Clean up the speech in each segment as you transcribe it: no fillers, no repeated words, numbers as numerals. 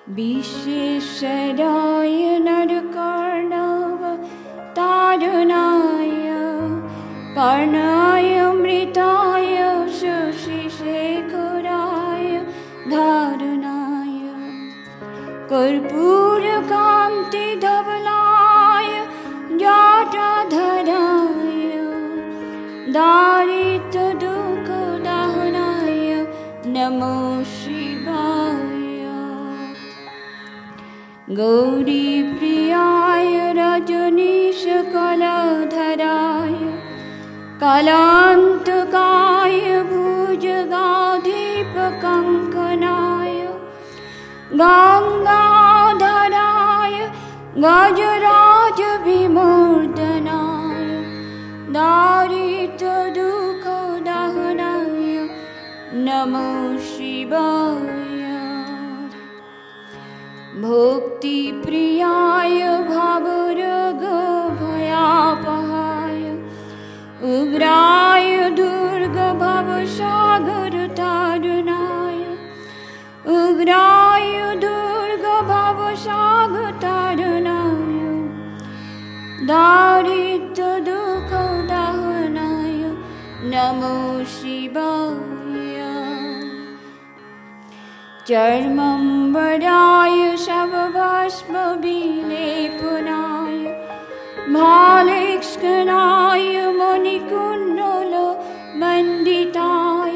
विश्वेश्वराय नरकर्णवतारणाय कर्णाय मृताय शशिशेखराय धारणाय कर्पूरकान्तिधवलाय जटाधराय दारिद्र्यदुःखदहनाय नमो शिवाय। गौरीप्रियाय रजनीशकलाधराय कलान्तकाय भुजगाधिपकङ्कणाय गङ्गाधराय गजराजविमर्दनाय दारिद्र्यदुःखदहनाय नमो शिवाय। भक्तिप्रियाय भवरोगभयापहाय उग्राय दुर्गभवसागरतारणाय उग्राय दुर्गभवसागरतारणाय दारिद्र्यदुःखदहनाय नमो शिवाय। चर्मम्बराय शवभस्मविलेपनाय भालेक्ष्कणाय मणिकुण्डलमण्डिताय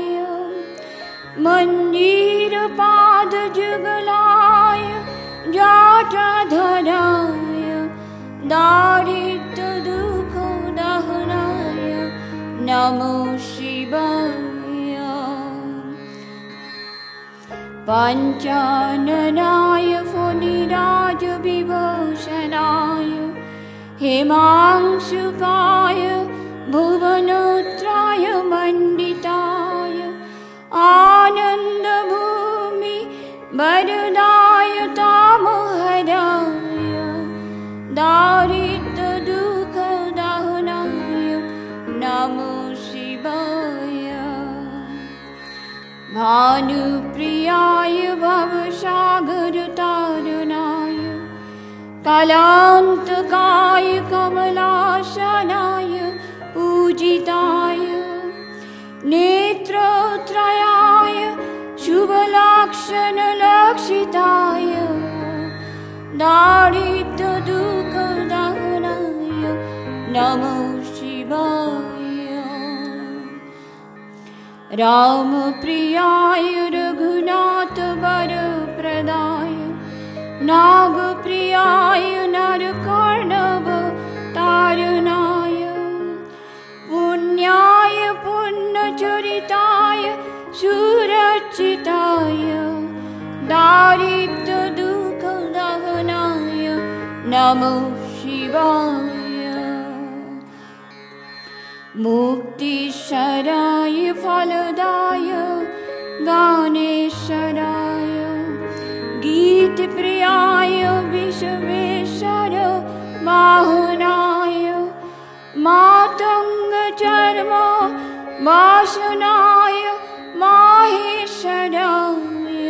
मञ्जीरपादजुगलाय जटाधराय दारिद्र्यदुःखदहनाय नमो शिवाय। पञ्चाननाय फणिराजविभूषणाय हेमांशुकाय भुवनोत्राय मण्डिताय आनन्दभूमि वरदाय तामहराय दारिद्र्यदुःखदहनाय नमो शिवाय। भानुप्रियाय भवसागरतारणाय कलान्तकाय कमलासनाय पूजिताय नेत्रत्रयाय शुभलक्षणलक्षिताय दारिद्र्यदुःखदहनाय नमो शिवाय। रामप्रियाय रघुनाथवरप्रदाय नागप्रियाय नरकर्णवतारणाय पुण्याय पुण्यचरिताय सुरक्षिताय दारिद्र्यदुःखदहनाय नमो शिवाय। मुक्तिशराय फलदाय गानेश्वराय गीतप्रियाय विश्वेश्वर वाहनाय मातङ्गचर्म वासनाय माहेश्वराय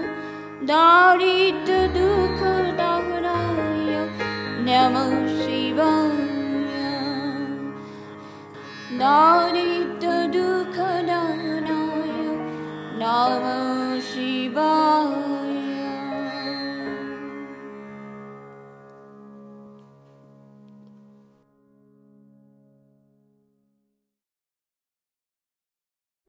दारिद्र्यदुःखदहनाय नमो शिवाय। दारिद्र्यदुःखदहनाय नमो शिवाय।